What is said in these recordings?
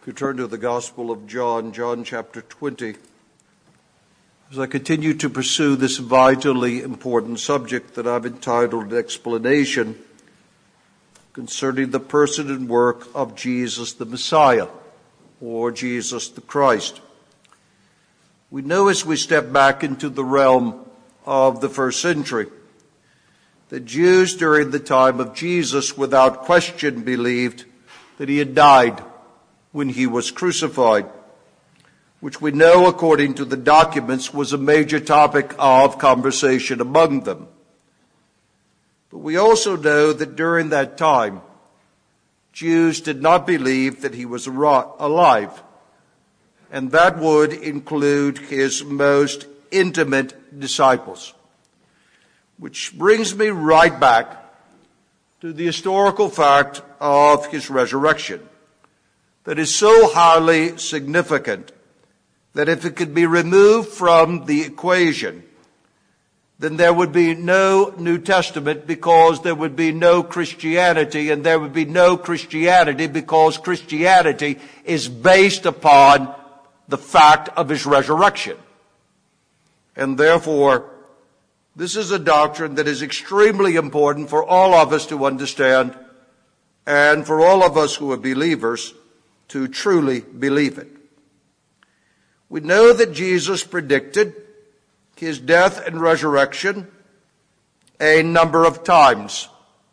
If you turn to the Gospel of John, John chapter 20, as I continue to pursue this vitally important subject that I've entitled Explanation concerning the person and work of Jesus the Messiah, or Jesus the Christ. We know as we step back into the realm of the first century, the Jews during the time of Jesus without question believed that he had died when he was crucified, which we know according to the documents was a major topic of conversation among them. But we also know that during that time, Jews did not believe that he was alive, and that would include his most intimate disciples. Which brings me right back to the historical fact of his resurrection that is so highly significant that if it could be removed from the equation, then there would be no New Testament because there would be no Christianity, and there would be no Christianity because Christianity is based upon the fact of his resurrection. And therefore, this is a doctrine that is extremely important for all of us to understand and for all of us who are believers to truly believe it. We know that Jesus predicted his death and resurrection a number of times.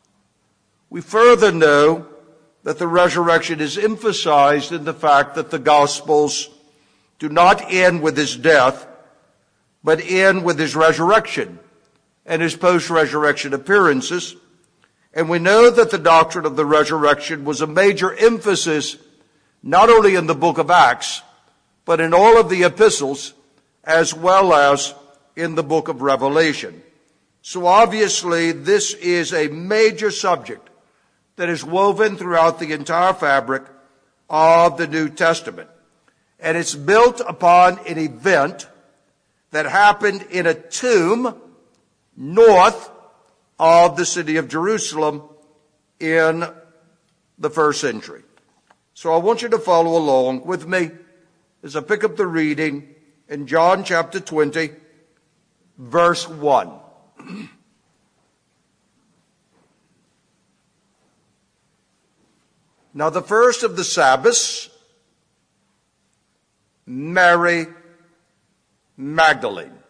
We further know that the resurrection is emphasized in the fact that the Gospels do not end with his death, but end with his resurrection and his post-resurrection appearances. And we know that the doctrine of the resurrection was a major emphasis not only in the book of Acts, but in all of the epistles, as well as in the book of Revelation. So obviously, this is a major subject that is woven throughout the entire fabric of the New Testament. And it's built upon an event that happened in a tomb north of the city of Jerusalem in the first century. So I want you to follow along with me as I pick up the reading in John chapter 20, verse 1. Now the first of the Sabbaths, Mary Magdalene,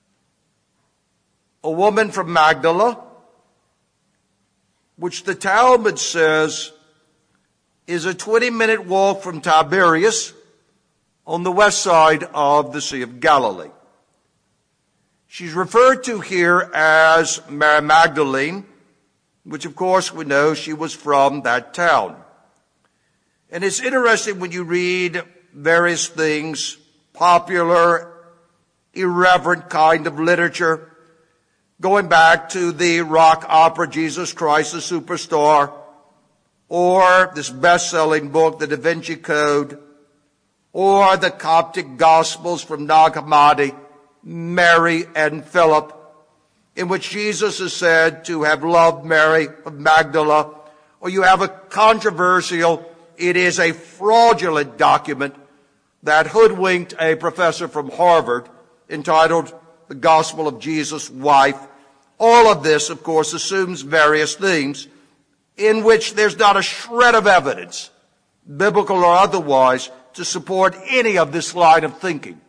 a woman from Magdala, which the Talmud says is a 20-minute walk from Tiberias on the west side of the Sea of Galilee. She's referred to here as Mary Magdalene, which of course we know she was from that town. And it's interesting when you read various things, popular, irreverent kind of literature, going back to the rock opera Jesus Christ the Superstar, or this best-selling book, The Da Vinci Code, or the Coptic Gospels from Nag Hammadi, Mary and Philip, in which Jesus is said to have loved Mary of Magdala, or you have a controversial, it is a fraudulent document that hoodwinked a professor from Harvard entitled The Gospel of Jesus' Wife. All of this, of course, assumes various things in which there's not a shred of evidence, biblical or otherwise, to support any of this line of thinking.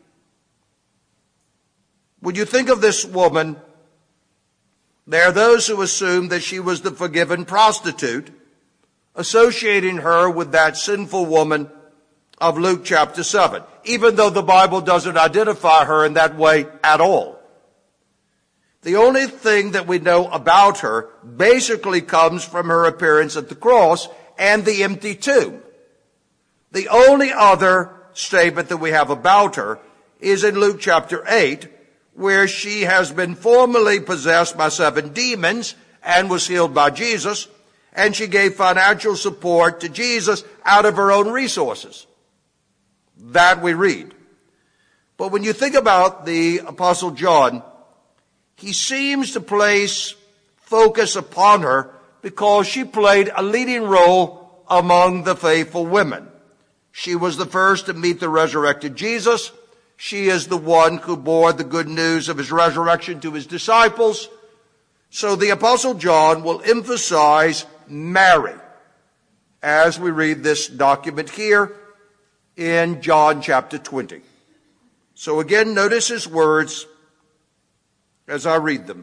When you think of this woman, there are those who assume that she was the forgiven prostitute, associating her with that sinful woman of Luke chapter 7, even though the Bible doesn't identify her in that way at all. The only thing that we know about her basically comes from her appearance at the cross and the empty tomb. The only other statement that we have about her is in Luke chapter 8, where she has been formerly possessed by 7 demons and was healed by Jesus, and she gave financial support to Jesus out of her own resources. That we read. But when you think about the Apostle John, he seems to place focus upon her because she played a leading role among the faithful women. She was the first to meet the resurrected Jesus. She is the one who bore the good news of his resurrection to his disciples. So the Apostle John will emphasize Mary as we read this document here in John chapter 20. So again, notice his words as I read them.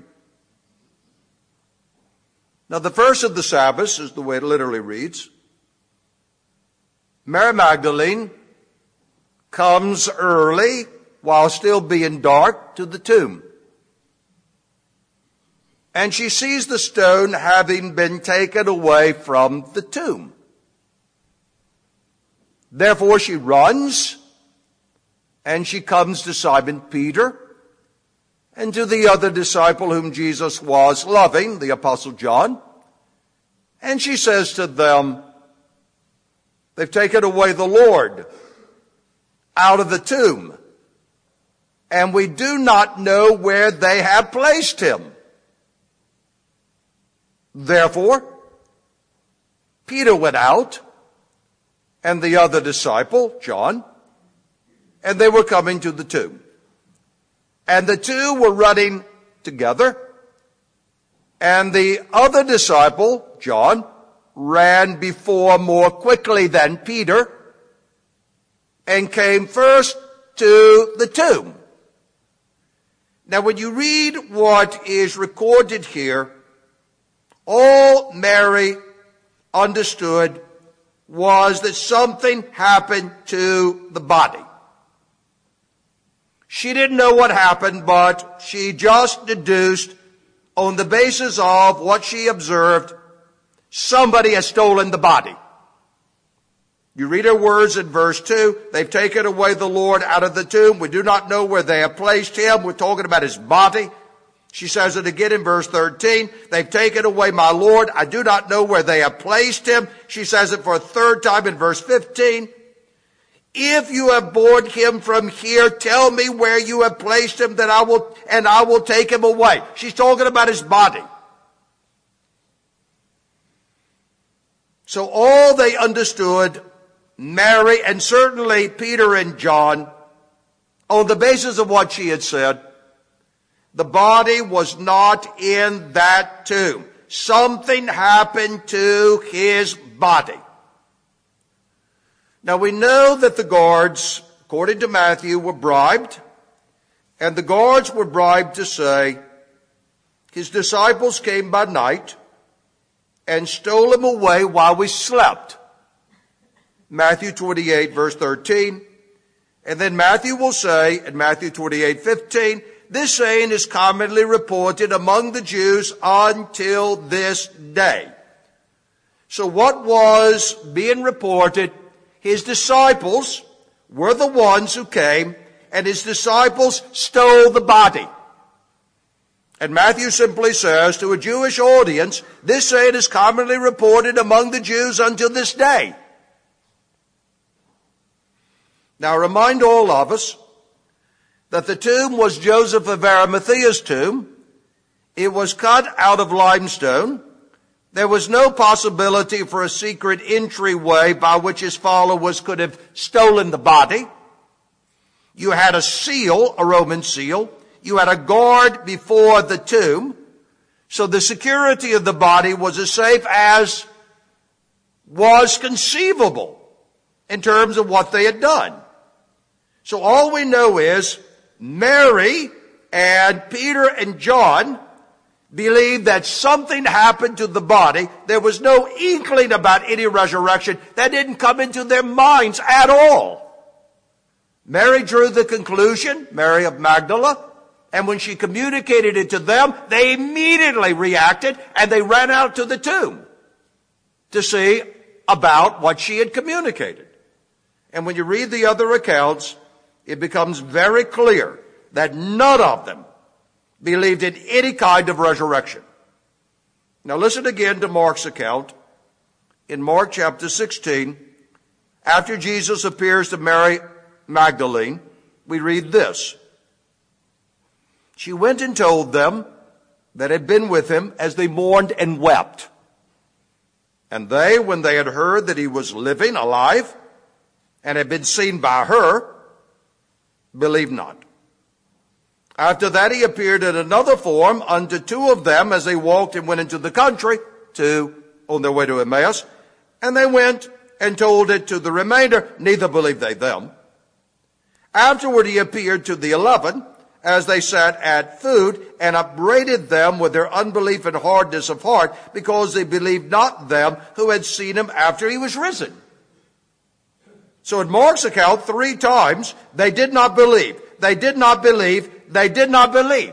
Now the first of the Sabbaths is the way it literally reads. Mary Magdalene comes early while still being dark to the tomb. And she sees the stone having been taken away from the tomb. Therefore she runs and she comes to Simon Peter and to the other disciple whom Jesus was loving, the Apostle John. And she says to them, they've taken away the Lord out of the tomb, and we do not know where they have placed him. Therefore, Peter went out, and the other disciple, John, and they were coming to the tomb. And the two were running together, and the other disciple, John, ran before more quickly than Peter, and came first to the tomb. Now when you read what is recorded here, all Mary understood was that something happened to the body. She didn't know what happened, but she just deduced on the basis of what she observed, somebody has stolen the body. You read her words in verse 2, they've taken away the Lord out of the tomb. We do not know where they have placed him. We're talking about his body. She says it again in verse 13, they've taken away my Lord. I do not know where they have placed him. She says it for a third time in verse 15. If you have borne him from here, tell me where you have placed him, that I will take him away. She's talking about his body. So all they understood, Mary and certainly Peter and John, on the basis of what she had said, the body was not in that tomb. Something happened to his body. Now we know that the guards, according to Matthew, were bribed, and the guards were bribed to say, his disciples came by night and stole him away while we slept. Matthew 28 verse 13. And then Matthew will say in Matthew 28:15, this saying is commonly reported among the Jews until this day. So what was being reported? His disciples were the ones who came, and his disciples stole the body. And Matthew simply says to a Jewish audience, this saying is commonly reported among the Jews until this day. Now remind all of us that the tomb was Joseph of Arimathea's tomb. It was cut out of limestone. There was no possibility for a secret entryway by which his followers could have stolen the body. You had a seal, a Roman seal. You had a guard before the tomb. So the security of the body was as safe as was conceivable in terms of what they had done. So all we know is Mary and Peter and John believed that something happened to the body. There was no inkling about any resurrection. That didn't come into their minds at all. Mary drew the conclusion, Mary of Magdala, and when she communicated it to them, they immediately reacted and they ran out to the tomb to see about what she had communicated. And when you read the other accounts, it becomes very clear that none of them believed in any kind of resurrection. Now listen again to Mark's account. In Mark chapter 16, after Jesus appears to Mary Magdalene, we read this. She went and told them that had been with him as they mourned and wept. And they, when they had heard that he was living, alive, and had been seen by her, believed not. After that he appeared in another form unto two of them as they walked and went into the country on their way to Emmaus, and they went and told it to the remainder, neither believed they them. Afterward he appeared to the 11 as they sat at food, and upbraided them with their unbelief and hardness of heart, because they believed not them who had seen him after he was risen. So in Mark's account, 3 times, they did not believe. They did not believe. They did not believe.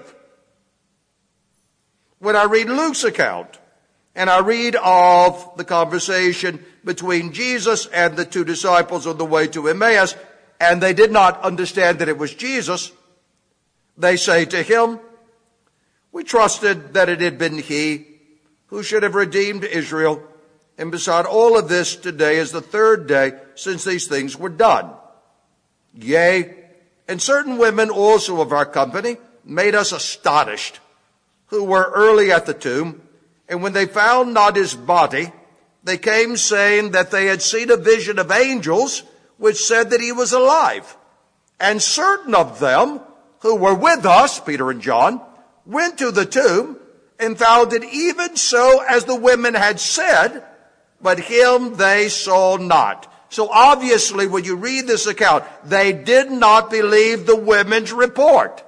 When I read Luke's account, and I read of the conversation between Jesus and the 2 disciples on the way to Emmaus, and they did not understand that it was Jesus, they say to him, we trusted that it had been he who should have redeemed Israel, and beside all of this, today is the 3rd day since these things were done. Yea, and certain women also of our company made us astonished, who were early at the tomb, and when they found not his body, they came saying that they had seen a vision of angels, which said that he was alive. And certain of them who were with us, Peter and John, went to the tomb and found it even so as the women had said, but him they saw not. So obviously when you read this account, they did not believe the women's report.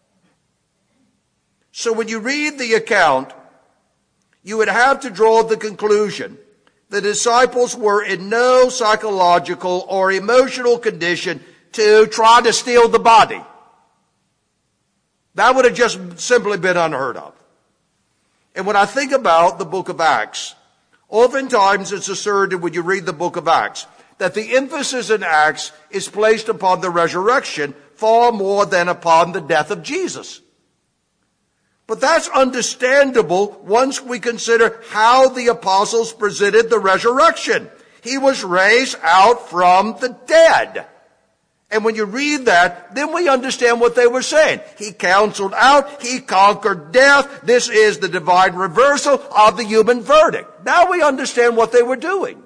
So when you read the account, you would have to draw the conclusion the disciples were in no psychological or emotional condition to try to steal the body. That would have just simply been unheard of. And when I think about the book of Acts, oftentimes it's asserted when you read the book of Acts that the emphasis in Acts is placed upon the resurrection far more than upon the death of Jesus. But that's understandable once we consider how the apostles presented the resurrection. He was raised out from the dead. And when you read that, then we understand what they were saying. He counseled out, he conquered death. This is the divine reversal of the human verdict. Now we understand what they were doing.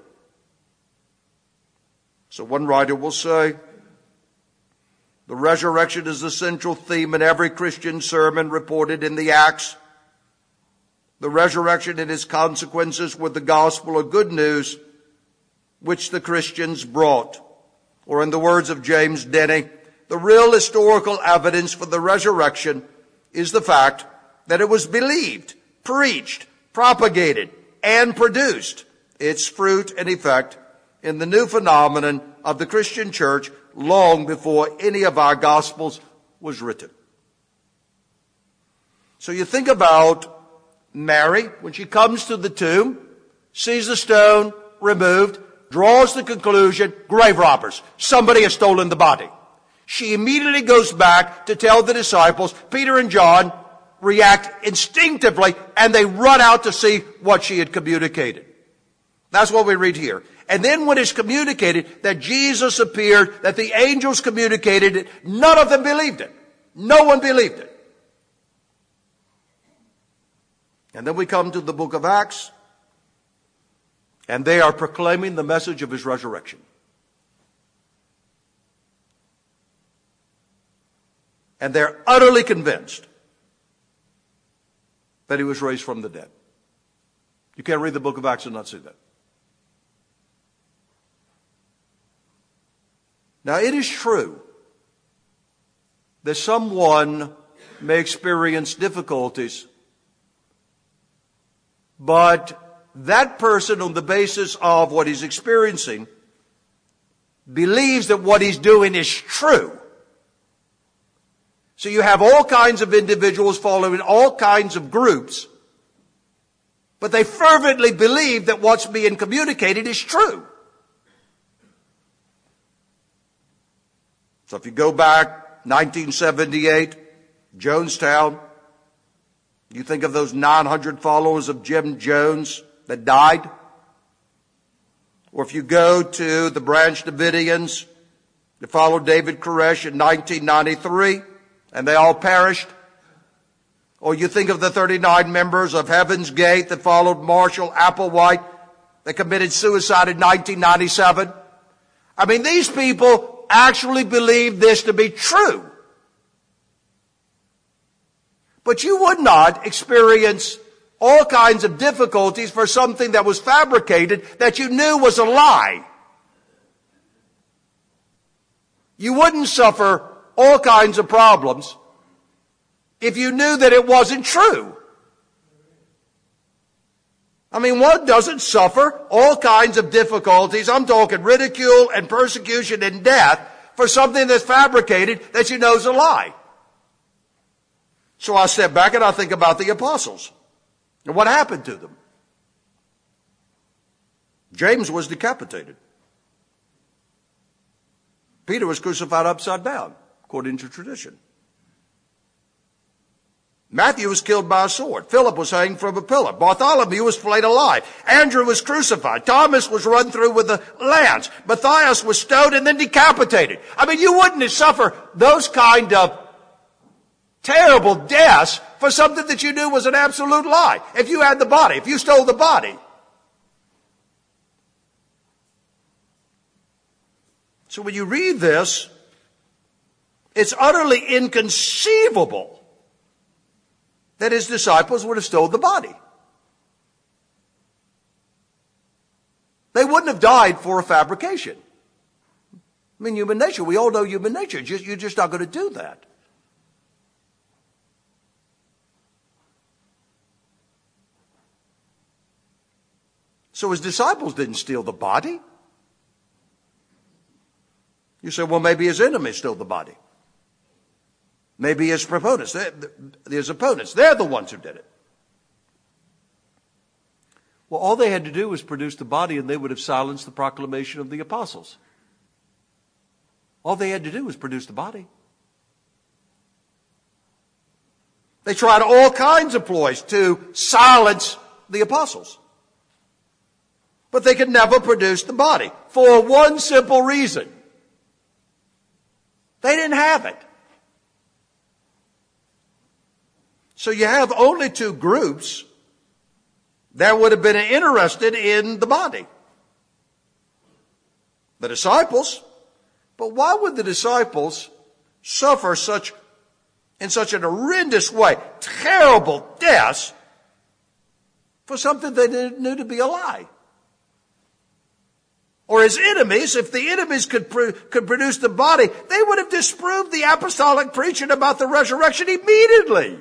So one writer will say, the resurrection is the central theme in every Christian sermon reported in the Acts. The resurrection and its consequences were the gospel of good news which the Christians brought. Or in the words of James Denny, the real historical evidence for the resurrection is the fact that it was believed, preached, propagated, and produced its fruit and effect in the new phenomenon of the Christian church long before any of our gospels was written. So you think about Mary, when she comes to the tomb, sees the stone removed, draws the conclusion, grave robbers. Somebody has stolen the body. She immediately goes back to tell the disciples. Peter and John react instinctively, and they run out to see what she had communicated. That's what we read here. And then when it's communicated that Jesus appeared, that the angels communicated it, none of them believed it. No one believed it. And then we come to the book of Acts, and they are proclaiming the message of his resurrection. And they're utterly convinced that he was raised from the dead. You can't read the book of Acts and not see that. Now, it is true that someone may experience difficulties, but that person, on the basis of what he's experiencing, believes that what he's doing is true. So you have all kinds of individuals following all kinds of groups, but they fervently believe that what's being communicated is true. So if you go back 1978, Jonestown, you think of those 900 followers of Jim Jones that died. Or if you go to the Branch Davidians that followed David Koresh in 1993, and they all perished. Or you think of the 39 members of Heaven's Gate that followed Marshall Applewhite that committed suicide in 1997. I mean, these people actually believed this to be true. But you would not experience all kinds of difficulties for something that was fabricated that you knew was a lie. You wouldn't suffer all kinds of problems if you knew that it wasn't true. I mean, one doesn't suffer all kinds of difficulties. I'm talking ridicule and persecution and death for something that's fabricated that you know is a lie. So I step back and I think about the apostles and what happened to them. James was decapitated. Peter was crucified upside down, according to tradition. Matthew was killed by a sword. Philip was hanged from a pillar. Bartholomew was flayed alive. Andrew was crucified. Thomas was run through with a lance. Matthias was stoned and then decapitated. I mean, you wouldn't suffer those kind of terrible deaths for something that you knew was an absolute lie. If you had the body, if you stole the body. So when you read this, it's utterly inconceivable that his disciples would have stolen the body. They wouldn't have died for a fabrication. I mean, human nature, we all know human nature. You're just not going to do that. So his disciples didn't steal the body. You say, well, maybe his enemies stole the body. Maybe his opponents, they're the ones who did it. Well, all they had to do was produce the body and they would have silenced the proclamation of the apostles. All they had to do was produce the body. They tried all kinds of ploys to silence the apostles. But they could never produce the body for one simple reason. They didn't have it. So you have only two groups that would have been interested in the body. The disciples. But why would the disciples suffer in such an horrendous way, terrible deaths, for something they knew to be a lie? Or his enemies, if the enemies could produce the body, they would have disproved the apostolic preaching about the resurrection immediately.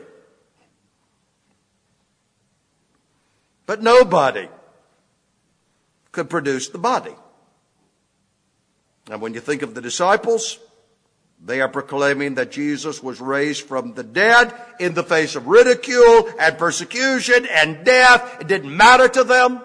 But nobody could produce the body. And when you think of the disciples, they are proclaiming that Jesus was raised from the dead in the face of ridicule and persecution and death. It didn't matter to them.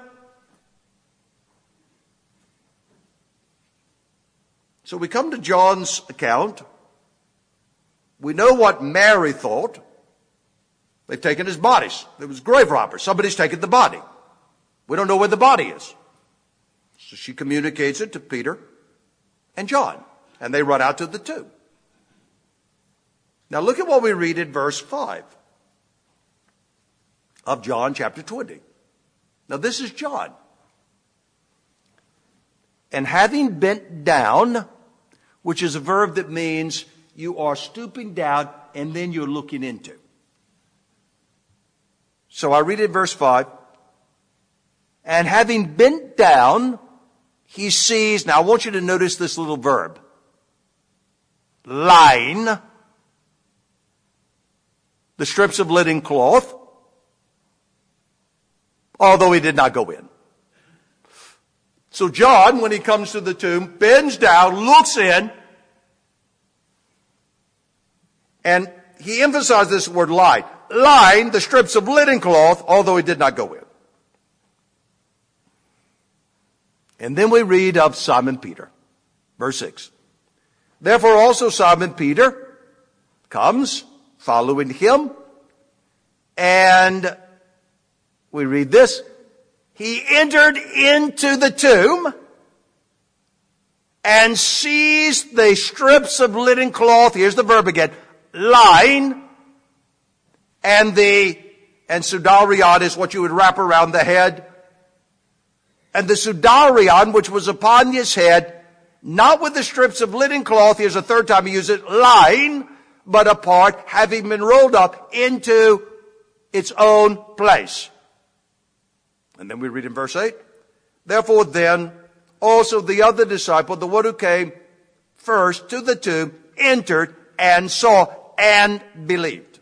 So we come to John's account. We know what Mary thought. They've taken his bodies. There was grave robbers. Somebody's taken the body. We don't know where the body is. So she communicates it to Peter and John, and they run out to the tomb. Now look at what we read in verse 5 of John chapter 20. Now this is John. And having bent down, which is a verb that means you are stooping down and then you're looking into. So I read it in verse 5. And having bent down, he sees, now I want you to notice this little verb. Lying, the strips of linen cloth, although he did not go in. So John, when he comes to the tomb, bends down, looks in, and he emphasizes this word lie. Lying, the strips of linen cloth, although he did not go in. And then we read of Simon Peter, verse 6. Therefore also Simon Peter comes, following him, and we read this. He entered into the tomb and sees the strips of linen cloth, here's the verb again, lying, and sudarion is what you would wrap around the head. And the sudarion, which was upon his head, not with the strips of linen cloth, here's a third time he uses it, lying, but apart, having been rolled up into its own place. And then we read in verse 8, therefore then also the other disciple, the one who came first to the tomb, entered and saw and believed.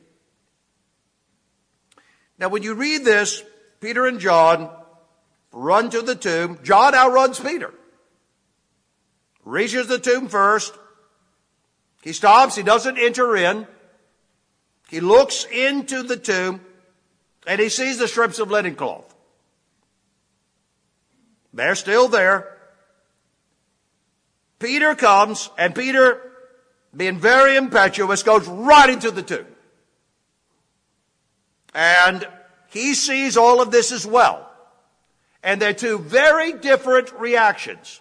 Now when you read this, Peter and John run to the tomb. John outruns Peter. Reaches the tomb first. He stops. He doesn't enter in. He looks into the tomb and he sees the strips of linen cloth. They're still there. Peter comes, and Peter, being very impetuous, goes right into the tomb. And he sees all of this as well. And they're two very different reactions.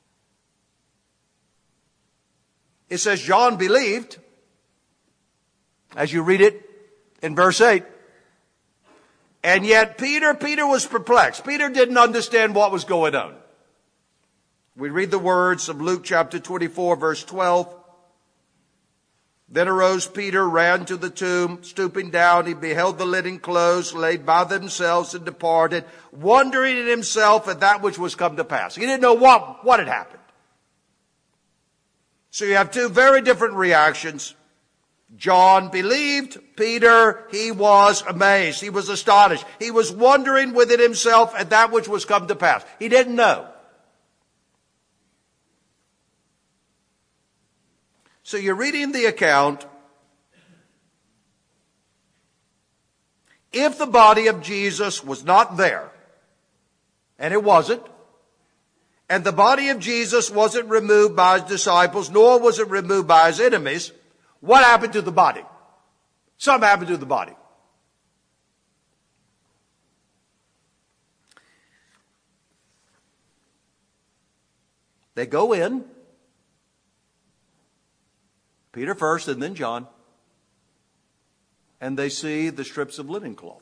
It says John believed, as you read it in verse 8. And yet Peter was perplexed. Peter didn't understand what was going on. We read the words of Luke chapter 24, verse 12. Then arose Peter, ran to the tomb, stooping down, he beheld the linen clothes laid by themselves and departed, wondering in himself at that which was come to pass. He didn't know what had happened. So you have two very different reactions. John believed. Peter, he was amazed. He was astonished. He was wondering within himself at that which was come to pass. He didn't know. So you're reading the account. If the body of Jesus was not there, and it wasn't, and the body of Jesus wasn't removed by his disciples, nor was it removed by his enemies, what happened to the body? Something happened to the body. They go in, Peter first and then John, and they see the strips of linen cloth.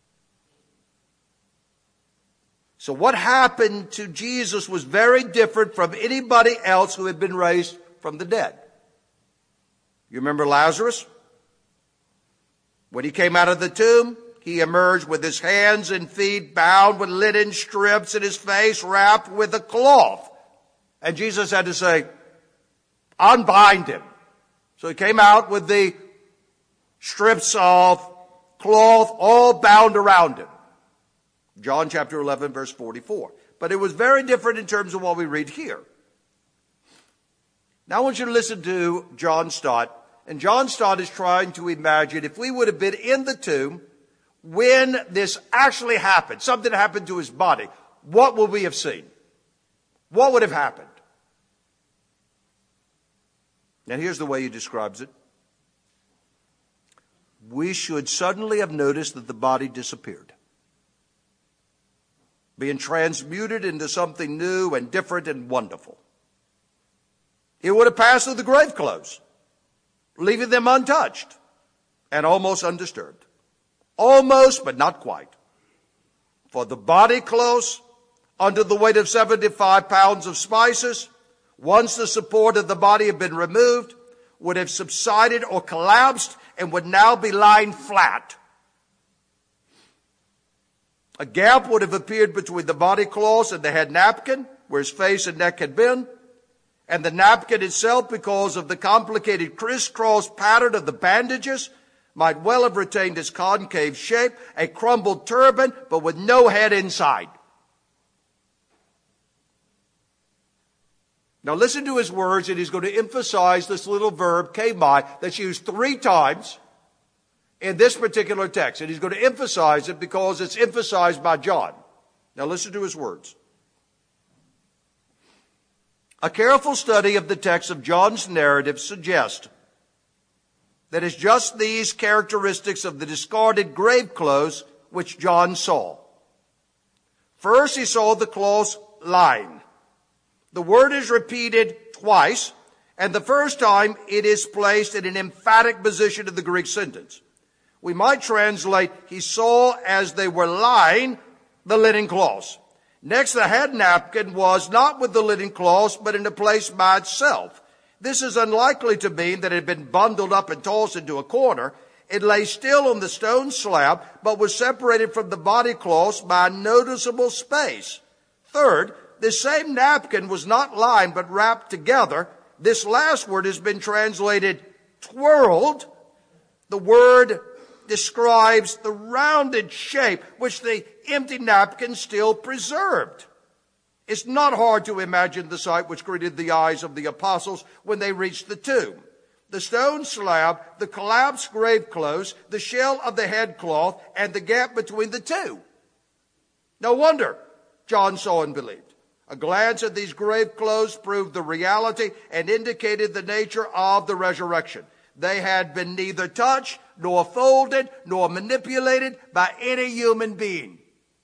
So what happened to Jesus was very different from anybody else who had been raised from the dead. You remember Lazarus? When he came out of the tomb, he emerged with his hands and feet bound with linen strips and his face wrapped with a cloth. And Jesus had to say, unbind him. So he came out with the strips of cloth all bound around him. John chapter 11, verse 44. But it was very different in terms of what we read here. Now I want you to listen to John Stott. And John Stott is trying to imagine if we would have been in the tomb when this actually happened, something happened to his body, what would we have seen? What would have happened? And here's the way he describes it. We should suddenly have noticed that the body disappeared, being transmuted into something new and different and wonderful. It would have passed through the grave clothes, leaving them untouched and almost undisturbed. Almost, but not quite. For the body clothes, under the weight of 75 pounds of spices, once the support of the body had been removed, would have subsided or collapsed and would now be lying flat. A gap would have appeared between the body cloths and the head napkin, where his face and neck had been, and the napkin itself, because of the complicated crisscross pattern of the bandages, might well have retained its concave shape, a crumbled turban, but with no head inside. Now listen to his words, and he's going to emphasize this little verb, kemai, that's used 3 times in this particular text. And he's going to emphasize it because it's emphasized by John. Now listen to his words. A careful study of the text of John's narrative suggests that it's just these characteristics of the discarded grave clothes which John saw. First, he saw the clothes lying. The word is repeated twice, and the first time it is placed in an emphatic position in the Greek sentence. We might translate, he saw as they were lying the linen cloths. Next, the head napkin was not with the linen cloths, but in a place by itself. This is unlikely to mean that it had been bundled up and tossed into a corner. It lay still on the stone slab, but was separated from the body cloths by a noticeable space. Third, this same napkin was not lined, but wrapped together. This last word has been translated twirled. The word describes the rounded shape which the empty napkin still preserved. It's not hard to imagine the sight which greeted the eyes of the apostles when they reached the tomb. The stone slab, the collapsed grave clothes, the shell of the headcloth, and the gap between the two. No wonder John saw and believed. A glance at these grave clothes proved the reality and indicated the nature of the resurrection. They had been neither touched, nor folded, nor manipulated by any human being.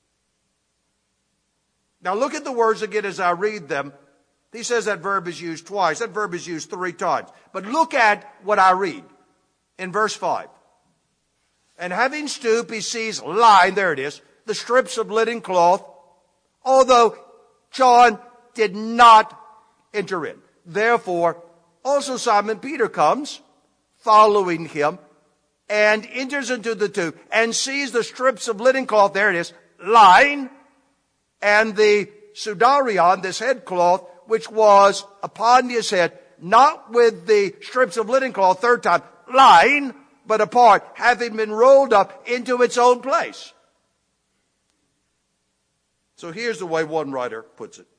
Now look at the words again as I read them. He says that verb is used twice. That verb is used 3 times. But look at what I read in verse 5. And having stooped, he sees lying, there it is, the strips of linen cloth, although John did not enter in. Therefore, also Simon Peter comes, following him, and enters into the tomb, and sees the strips of linen cloth, there it is, lying, and the sudarion, this headcloth, which was upon his head, not with the strips of linen cloth, third time, lying, but apart, having been rolled up into its own place. So here's the way one writer puts it.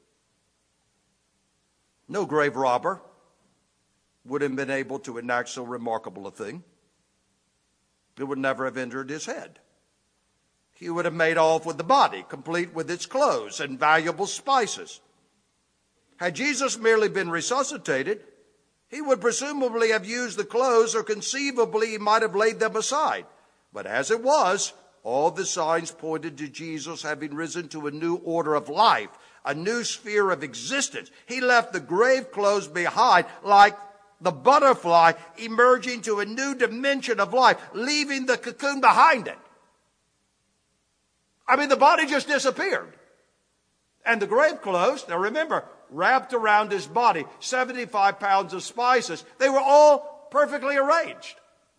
No grave robber would have been able to enact so remarkable a thing. It would never have entered his head. He would have made off with the body, complete with its clothes and valuable spices. Had Jesus merely been resuscitated, he would presumably have used the clothes, or conceivably he might have laid them aside. But as it was, all the signs pointed to Jesus having risen to a new order of life, a new sphere of existence. He left the grave clothes behind like the butterfly emerging to a new dimension of life, leaving the cocoon behind it. I mean, the body just disappeared. And the grave clothes, now remember, wrapped around his body, 75 pounds of spices. They were all perfectly arranged.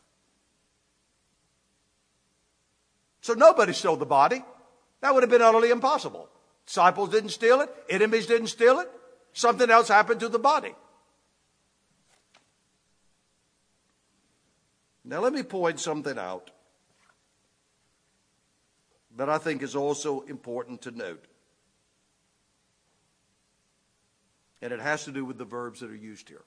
So nobody stole the body. That would have been utterly impossible. Disciples didn't steal it. Enemies didn't steal it. Something else happened to the body. Now let me point something out that I think is also important to note. And it has to do with the verbs that are used here.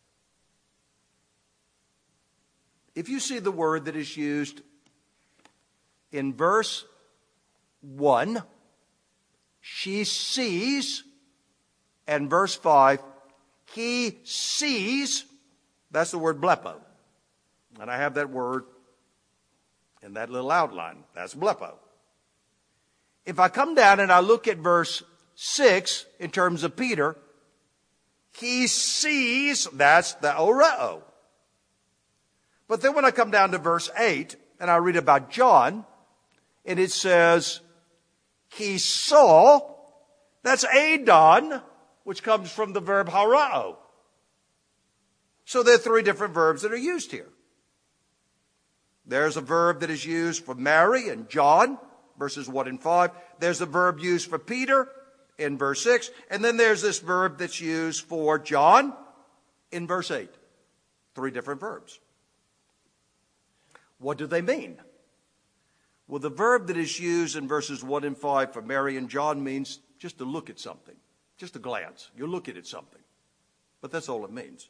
If you see the word that is used in verse 1, she sees, and verse 5, he sees, that's the word blepo. And I have that word in that little outline. That's blepo. If I come down and I look at verse 6 in terms of Peter, he sees, that's the oreo. But then when I come down to verse 8 and I read about John, and it says, he saw, that's adon, which comes from the verb harao. So there are 3 different verbs that are used here. There's a verb that is used for Mary and John, verses 1 and 5. There's a verb used for Peter in verse 6. And then there's this verb that's used for John in verse 8. 3 different verbs. What do they mean? Well, the verb that is used in verses 1 and 5 for Mary and John means just to look at something, just a glance. You're looking at something. But that's all it means.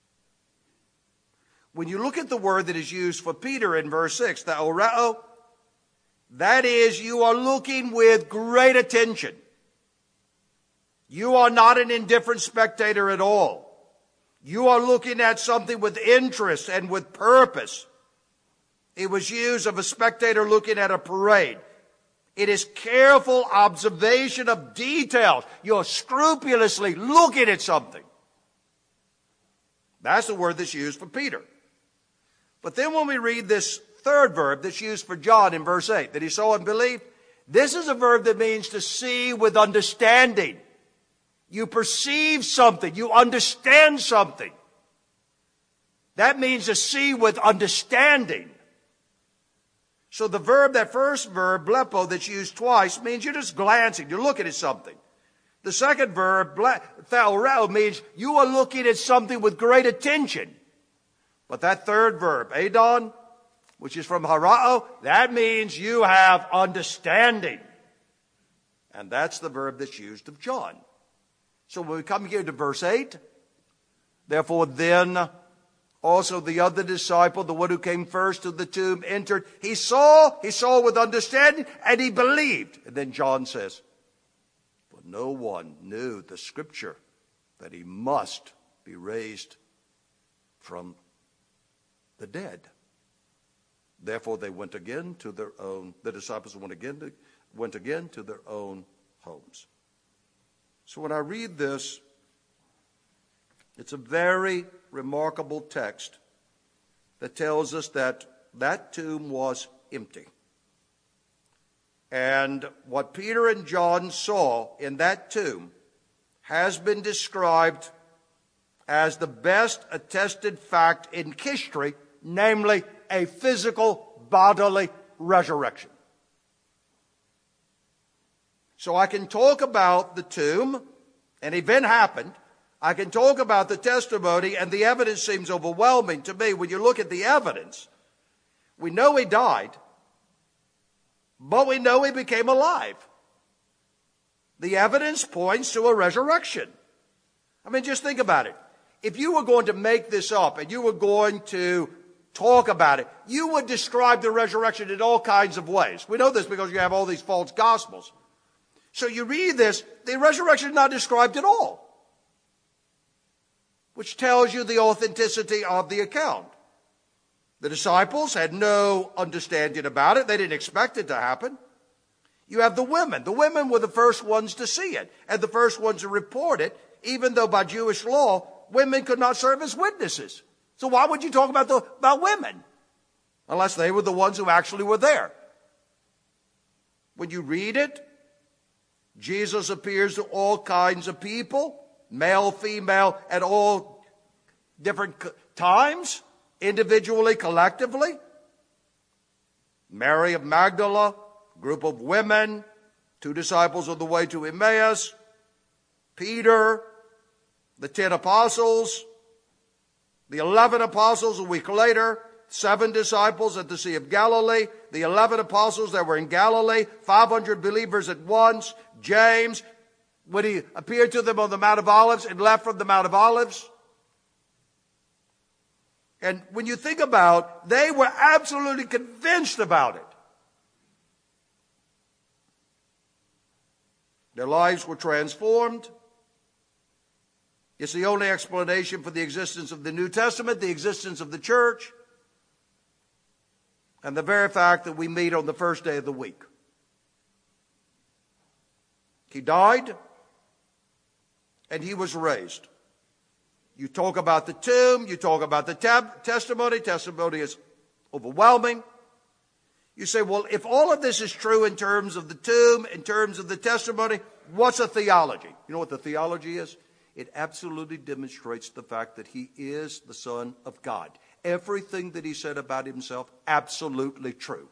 When you look at the word that is used for Peter in verse 6, the oreo, that is, you are looking with great attention. You are not an indifferent spectator at all. You are looking at something with interest and with purpose. It was used of a spectator looking at a parade. It is careful observation of details. You're scrupulously looking at something. That's the word that's used for Peter. But then when we read this third verb that's used for John in verse 8, that he saw and believed, This is a verb that means to see with understanding. You perceive something. You understand something. That means to see with understanding. So the verb, that first verb, blepo, that's used twice, means you're just glancing. You're looking at something. The second verb, thaureo, means you are looking at something with great attention. But that third verb, adon, which is from harao, that means you have understanding. And that's the verb that's used of John. So when we come here to verse 8, therefore then also the other disciple, the one who came first to the tomb, entered. He saw with understanding, and he believed. And then John says, for no one knew the scripture that he must be raised from the dead. Therefore they went again to their own, the disciples went again to their own homes. So when I read this, it's a very remarkable text that tells us that that tomb was empty. And what Peter and John saw in that tomb has been described as the best attested fact in history, namely a physical bodily resurrection. So I can talk about the tomb, an event happened. I can talk about the testimony, and the evidence seems overwhelming to me. When you look at the evidence, we know he died, but we know he became alive. The evidence points to a resurrection. I mean, just think about it. If you were going to make this up and you were going to talk about it, you would describe the resurrection in all kinds of ways. We know this because you have all these false gospels. So you read this, the resurrection is not described at all, which tells you the authenticity of the account. The disciples had no understanding about it. They didn't expect it to happen. You have the women. The women were the first ones to see it and the first ones to report it, even though by Jewish law, women could not serve as witnesses. So why would you talk about women? Unless they were the ones who actually were there. When you read it, Jesus appears to all kinds of people, male, female, at all different times, individually, collectively. Mary of Magdala, group of women, 2 disciples on the way to Emmaus, Peter, the 10 apostles, the 11 apostles a week later, 7 disciples at the Sea of Galilee, the 11 apostles that were in Galilee, 500 believers at once, James, when he appeared to them on the Mount of Olives and left from the Mount of Olives. And when you think about, they were absolutely convinced about it. Their lives were transformed. It's the only explanation for the existence of the New Testament, the existence of the church, and the very fact that we meet on the first day of the week. He died, and he was raised. You talk about the tomb, you talk about the testimony. Testimony is overwhelming. You say, well, if all of this is true in terms of the tomb, in terms of the testimony, what's a theology? You know what the theology is? It absolutely demonstrates the fact that he is the Son of God. Everything that he said about himself, absolutely true.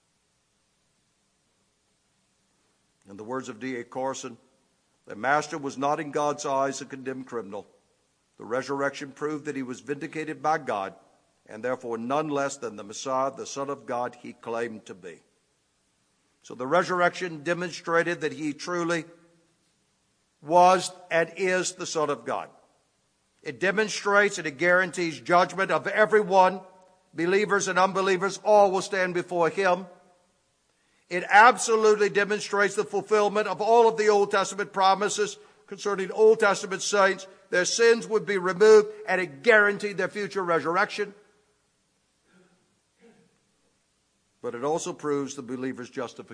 In the words of D.A. Carson, the master was not in God's eyes a condemned criminal. The resurrection proved that he was vindicated by God, and therefore none less than the Messiah, the Son of God, he claimed to be. So the resurrection demonstrated that he truly was and is the Son of God. It demonstrates and it guarantees judgment of everyone, believers and unbelievers, all will stand before him. It absolutely demonstrates the fulfillment of all of the Old Testament promises concerning Old Testament saints. Their sins would be removed, and it guaranteed their future resurrection. But it also proves the believer's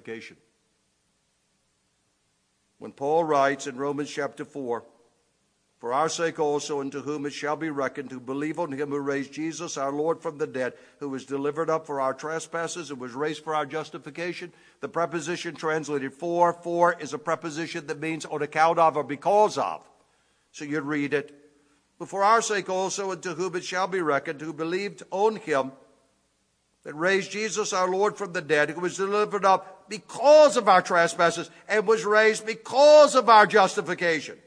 justification. When Paul writes in Romans chapter 4, For our sake also, and to whom it shall be reckoned, who believe on him who raised Jesus our Lord from the dead, who was delivered up for our trespasses and was raised for our justification. The preposition translated for is a preposition that means on account of or because of. So you'd read it, but for our sake also, and to whom it shall be reckoned, who believed on him that raised Jesus our Lord from the dead, who was delivered up because of our trespasses and was raised because of our justification.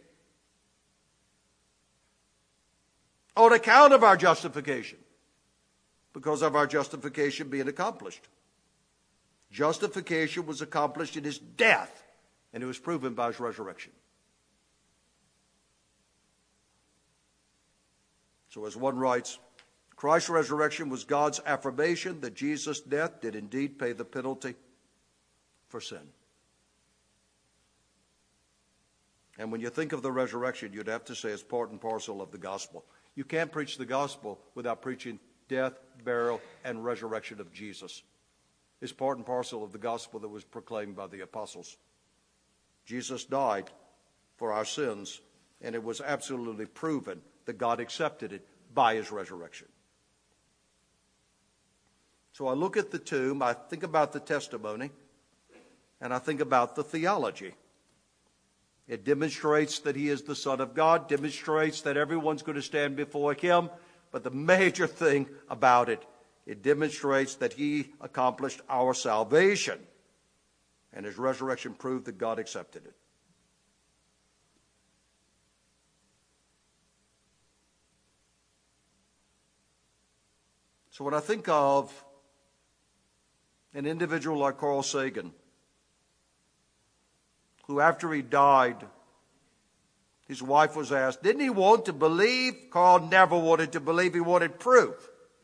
On account of our justification, because of our justification being accomplished. Justification was accomplished in his death, and it was proven by his resurrection. So as one writes, Christ's resurrection was God's affirmation that Jesus' death did indeed pay the penalty for sin. And when you think of the resurrection, you'd have to say it's part and parcel of the gospel. You can't preach the gospel without preaching death, burial, and resurrection of Jesus. It's part and parcel of the gospel that was proclaimed by the apostles. Jesus died for our sins, and it was absolutely proven that God accepted it by his resurrection. So I look at the tomb, I think about the testimony, and I think about the theology. It demonstrates that he is the Son of God, demonstrates that everyone's going to stand before him. But the major thing about it, it demonstrates that he accomplished our salvation. And his resurrection proved that God accepted it. So when I think of an individual like Carl Sagan, who after he died, his wife was asked, didn't he want to believe? Carl never wanted to believe. He wanted proof.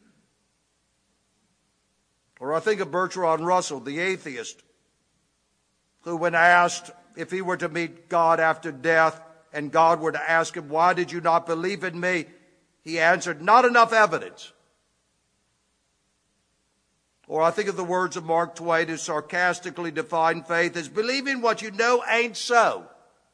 Or I think of Bertrand Russell, the atheist, who when asked if he were to meet God after death and God were to ask him, why did you not believe in me? He answered, not enough evidence. Or I think of the words of Mark Twain, who sarcastically defined faith as believing what you know ain't so.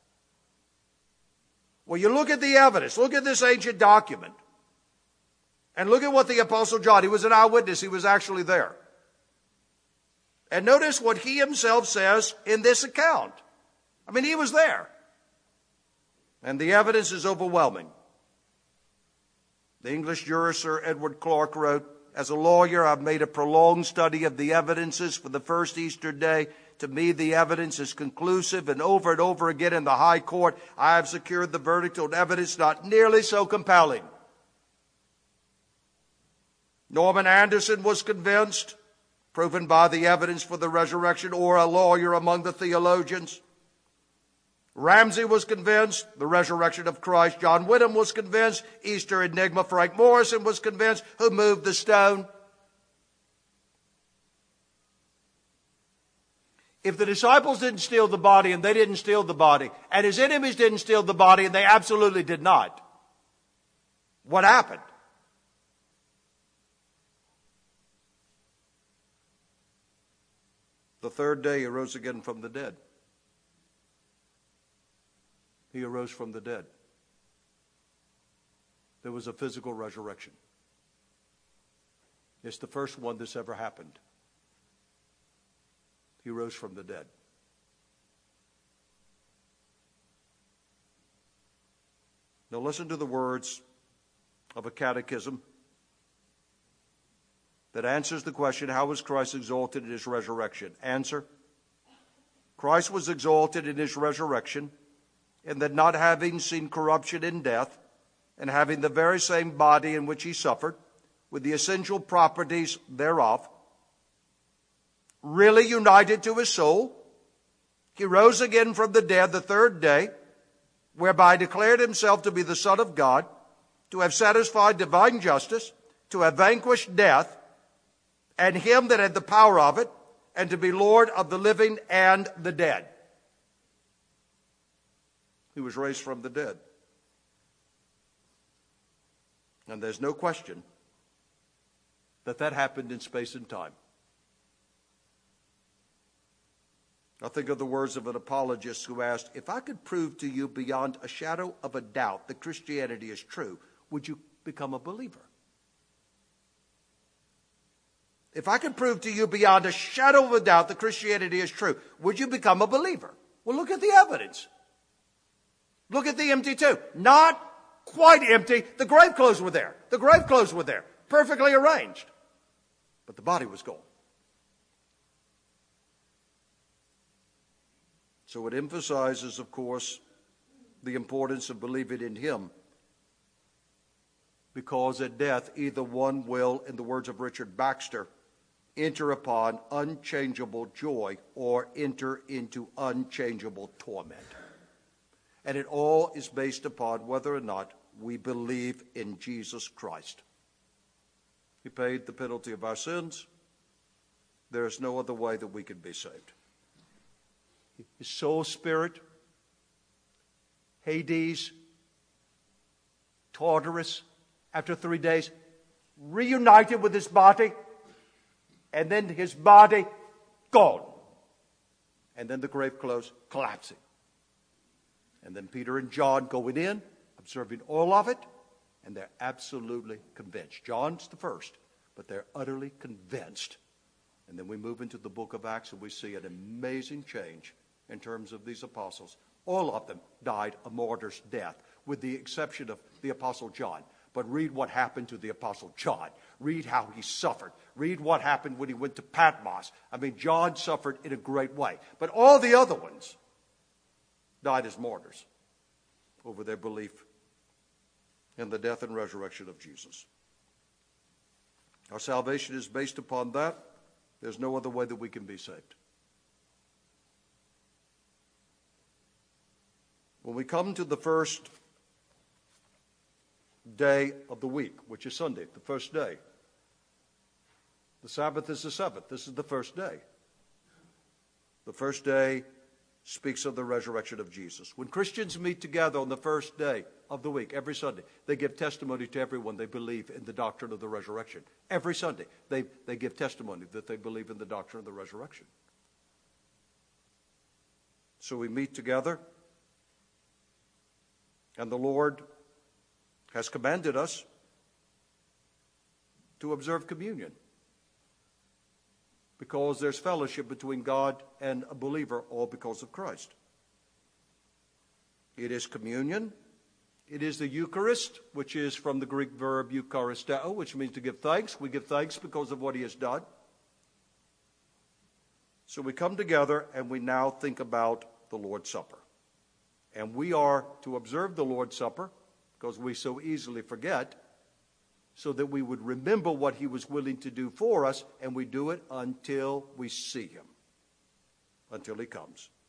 Well, you look at the evidence. Look at this ancient document. And look at what the Apostle John, he was an eyewitness. He was actually there. And notice what he himself says in this account. I mean, he was there. And the evidence is overwhelming. The English jurist Sir Edward Clarke wrote, as a lawyer, I've made a prolonged study of the evidences for the first Easter day. To me, the evidence is conclusive, and over again in the High Court, I have secured the verdict on evidence not nearly so compelling. Norman Anderson was convinced, proven by the evidence for the resurrection, or a lawyer among the theologians. Ramsey was convinced, the resurrection of Christ. John Whittam was convinced, Easter enigma. Frank Morrison was convinced, who moved the stone. If the disciples didn't steal the body and they didn't steal the body, and his enemies didn't steal the body and they absolutely did not, what happened? The third day he rose again from the dead. He arose from the dead. There was a physical resurrection. It's the first one that's ever happened. He rose from the dead. Now listen to the words of a catechism that answers the question, how was Christ exalted in his resurrection? Answer, Christ was exalted in his resurrection in that not having seen corruption in death and having the very same body in which he suffered, with the essential properties thereof, really united to his soul, he rose again from the dead the third day, whereby declared himself to be the Son of God, to have satisfied divine justice, to have vanquished death, and him that had the power of it, and to be Lord of the living and the dead. He was raised from the dead. And there's no question that that happened in space and time. I think of the words of an apologist who asked, if I could prove to you beyond a shadow of a doubt that Christianity is true, would you become a believer? If I could prove to you beyond a shadow of a doubt that Christianity is true, would you become a believer? Well, look at the evidence. Look at the empty tomb. Not quite empty. The grave clothes were there. The grave clothes were there, perfectly arranged. But the body was gone. So it emphasizes, of course, the importance of believing in him. Because at death, either one will, in the words of Richard Baxter, enter upon unchangeable joy or enter into unchangeable torment. And it all is based upon whether or not we believe in Jesus Christ. He paid the penalty of our sins. There is no other way that we can be saved. His soul, spirit, Hades, Tartarus, after 3 days, reunited with his body, and then his body gone. And then the grave clothes collapsing. And then Peter and John going in, observing all of it, and they're absolutely convinced. John's the first, but they're utterly convinced. And then we move into the book of Acts, and we see an amazing change in terms of these apostles. All of them died a martyr's death, with the exception of the apostle John. But read what happened to the apostle John. Read how he suffered. Read what happened when he went to Patmos. I mean, John suffered in a great way. But all the other ones died as martyrs over their belief in the death and resurrection of Jesus. Our salvation is based upon that. There's no other way that we can be saved. When we come to the first day of the week, which is Sunday, the first day, the Sabbath is the seventh. This is the first day. The first day speaks of the resurrection of Jesus. When Christians meet together on the first day of the week, every Sunday, they give testimony to everyone they believe in the doctrine of the resurrection. Every Sunday, they give testimony that they believe in the doctrine of the resurrection. So we meet together, and the Lord has commanded us to observe communion, because there's fellowship between God and a believer, all because of Christ. It is communion. It is the Eucharist, which is from the Greek verb eucharisteo, which means to give thanks. We give thanks because of what he has done. So we come together and we now think about the Lord's Supper. And we are to observe the Lord's Supper, because we so easily forget, so that we would remember what he was willing to do for us, and we do it until we see him, until he comes.